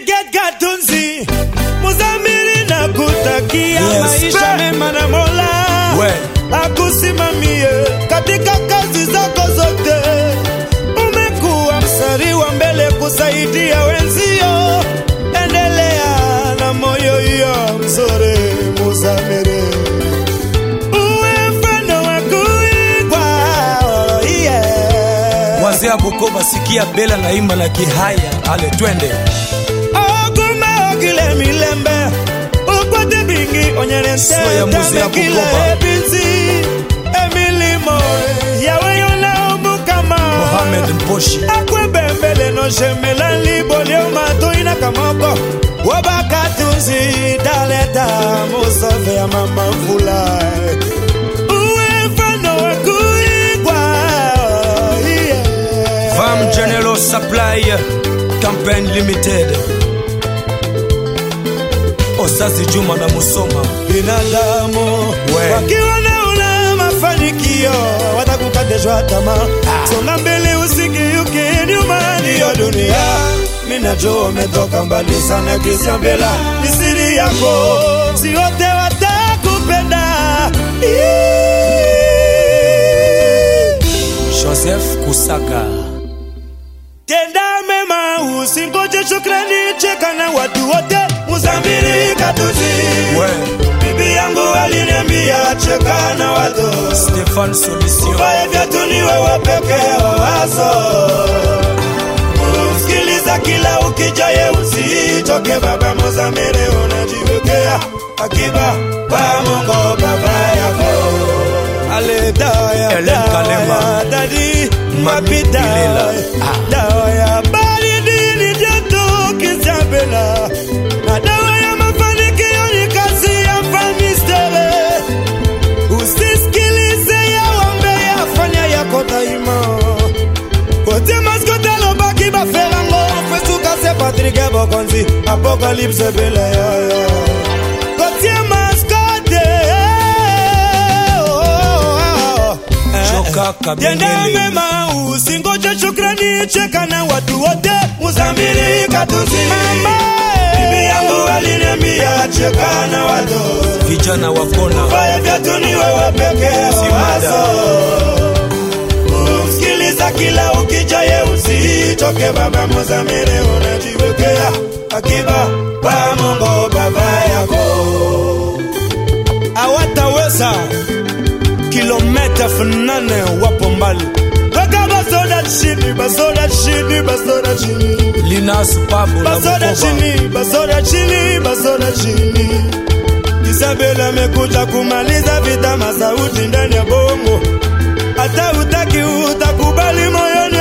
Get Gatunzi Muzamiri na kutakia maisha mema na Mola akusimamie katika kazi zako zote. Umekuwa mstari wa mbele kusaidia wenzio, endelea na moyo hiyo mzuri Muzamiri. Wazea Bukoba sikia Bela na imba la Kihaya ale twende. Oguma ogile milembe ukwate bingi onyenente tamekile ebinzi emilimo yawe yona umukama Mohamed Mposhi akwe bembele no shemela libole umato ina kamoko wabakatunzi daleta Musave ya mama mfula General Supply Campaign Limited Osazi Juma na Musoma. Binadamu wakiwa na una mafanikio watakukateshwa tamaa. Songa mbele usikiuke nyuma ndiyo dunia. Minajua umetoka mbali sana Christian Bella, ni siri yako, si wote watakupenda. Joseph Kusaka tenda mema usingoje shukrani, cheka na watu wote. Muzamiri Gatunzi bibi yangu aliniambia cheka na watu. Stefan Solution uvae viatu ni wewe pekee wazo. Usikiliza kila ukijaye usichoke baba. Muzamiri unajiwekea akiba kwa Mungu baba yako. Ale daya daya dadi mapita daya bali dini joto Kisabela na dawa ya mafanikio ni kazi ya Famistele. Usisikilize ya wambe ya fanya yako daima kote maskota lo baki ba ferango fesuka se Patrick Bokonzi Apocalypse Bela kote maskote tenda mema usingoje shukrani, cheka na watu wote. Muzamiri Gatunzi mama bibi yangu aliniambia cheka na watu. Vijana wakona uvae viatu ni wewe pekee wazo. Usikiliza kila ukijaye usichoke baba. Muzamiri unajiwekea akiba kwa Mungu baba yako. Awataweza kilomita funane wapo mbali. Waka basoda chini, basoda chini, basoda chini. Linas Pablo basoda chini, basoda chini, basoda chini. Isabela amekuja kumaliza vita masauti ndani ya bongo. Hata utaki utakubali moyoni.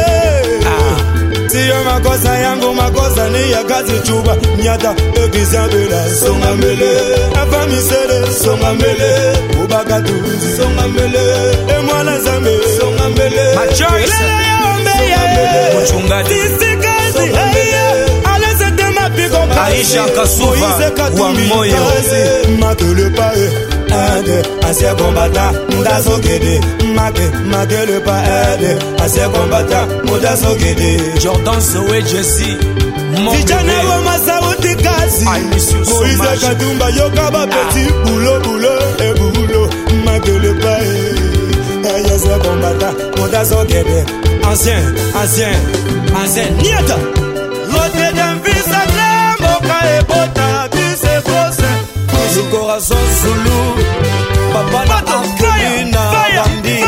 Siyo makosa yangu, makosa ni ya kazi chuba. Nyata Isabela songa mbele, Afamisele songa mbele, Ubagatunzi songa mbele, Emwana Zambe songa mbele, Machoice Mchungaji Tisikazi aleze tema piko Aisha Kasuva wa moyo Makele pae ade asie kombata mudaso gede makele pae ade asie kombata mudaso gede Jordan Zoe Jesse vijana wa masauti kazi Moise Katumba yokaba petit boulot et boulot makele pae asie kombata mudaso gede ancien nieta l'autre d'un fils à Moka et Bota bise fose le corazon Zulu Papa na Angelina Bandi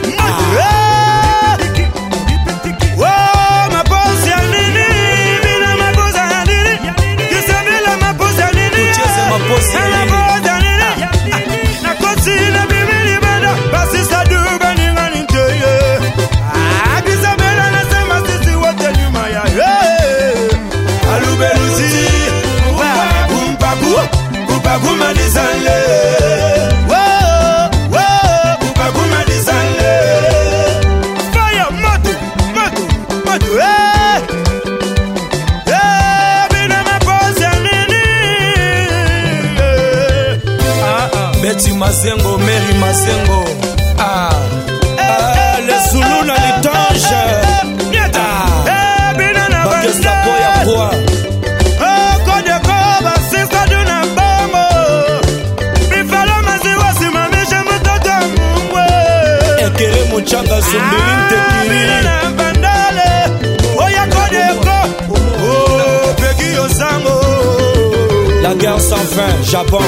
Betty Mazengo, Mary Mazengo. Le Zulu na litange. Bakesta boya boa. Sumbirinte Kiri Bandale Oya Kodeko Oh Peggy Osango La guerre sans fin, Japon.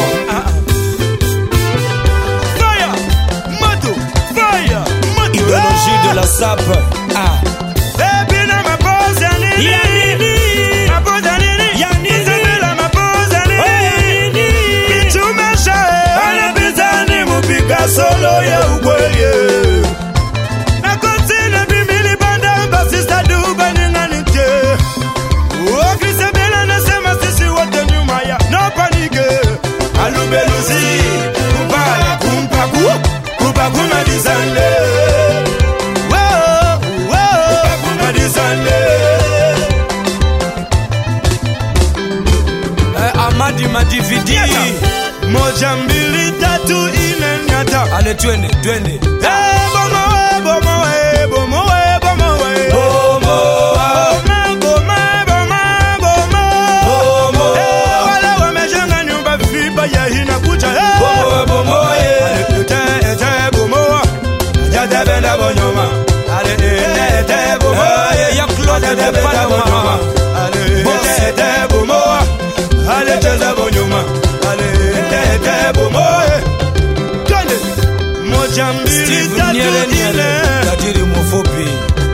Fire Moto Fire Moto Idéologie de la SAP. Ebina ma pose Yanini Yanini Ma pose Yanini Yanini Isabella ma pose Yanini Kichumesha Ana bizani mupika solo ya ukweli Na kontine bimili banda Basista duba ninganite Isabella nasema sisi wote nyuma ya No panike Alubeluzi Kupala kumpaku Kupakuma dizande Amadi Madividi moja mbili tatu ine nyata ale twende bomo bomo bomo wala wamejenga nyumba viba ya hina kucha bomo ete bomo jada benda bonyoma ale ete bomo ya Claude de Panama ete bomo ale cheza bonyoma ale ete bomo twende moja mbili tatu ine tajiri mfupi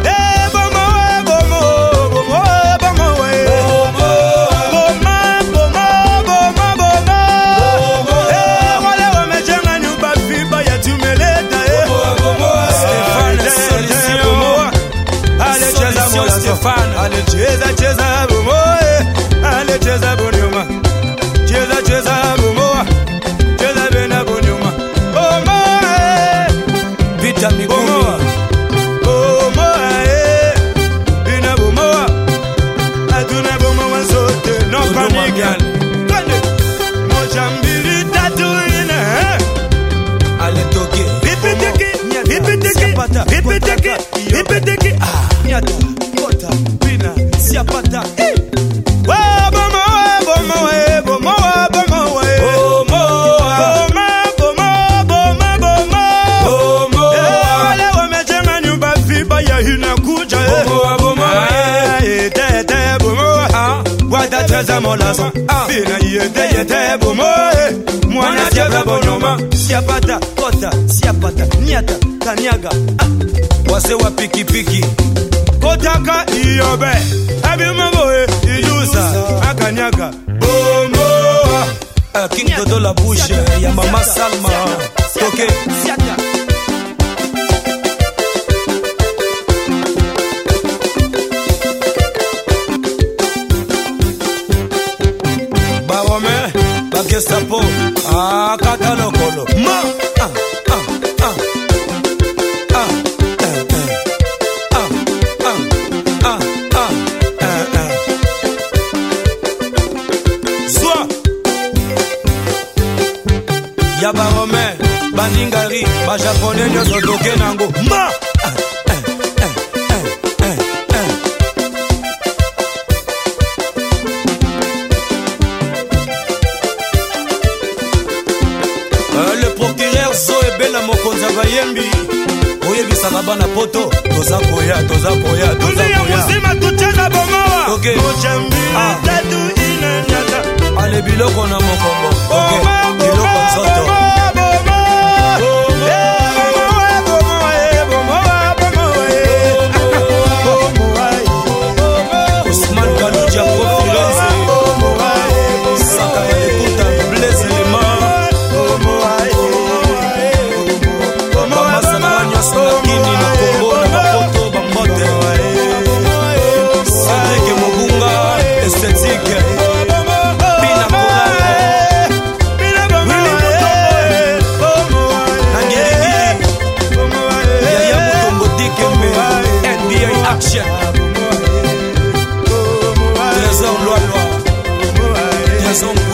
Ale cheza bomo ale cheza bonyoma cheza bomo cheza bena bonyoma bomo vita migumi bomo bina bomo aduna bomo wazote no panique twende moja mbili tatu ine ale toke ipitiki nyata kota bina siapata Cheza molasa bina yete bomo mwana cheza bonyoma siapata kota siapata nyata kanyaga wase wa pikipiki kotaka iyobe abimamboe ijusa akanyaga bomo King Dodo la bouche ya mama Salma toke Barome Bagestapo kata lokolo ma ya barome baningari ba japonais nyonso toke nango ma le procureur zo ebela mokonzi bayembi oyebisaka bana poto toza koya mosima tucheza bomoa okay. Ale biloko na mokongo okay. Biloko nzoto Ousmane Kaloudja Kofirenze Saka Elekuta Blaise Lema Bamasa na nyonso na kini na Kongo na mapoto bambote Cedric Mogunga esthétique Action Trésor Loa Trésor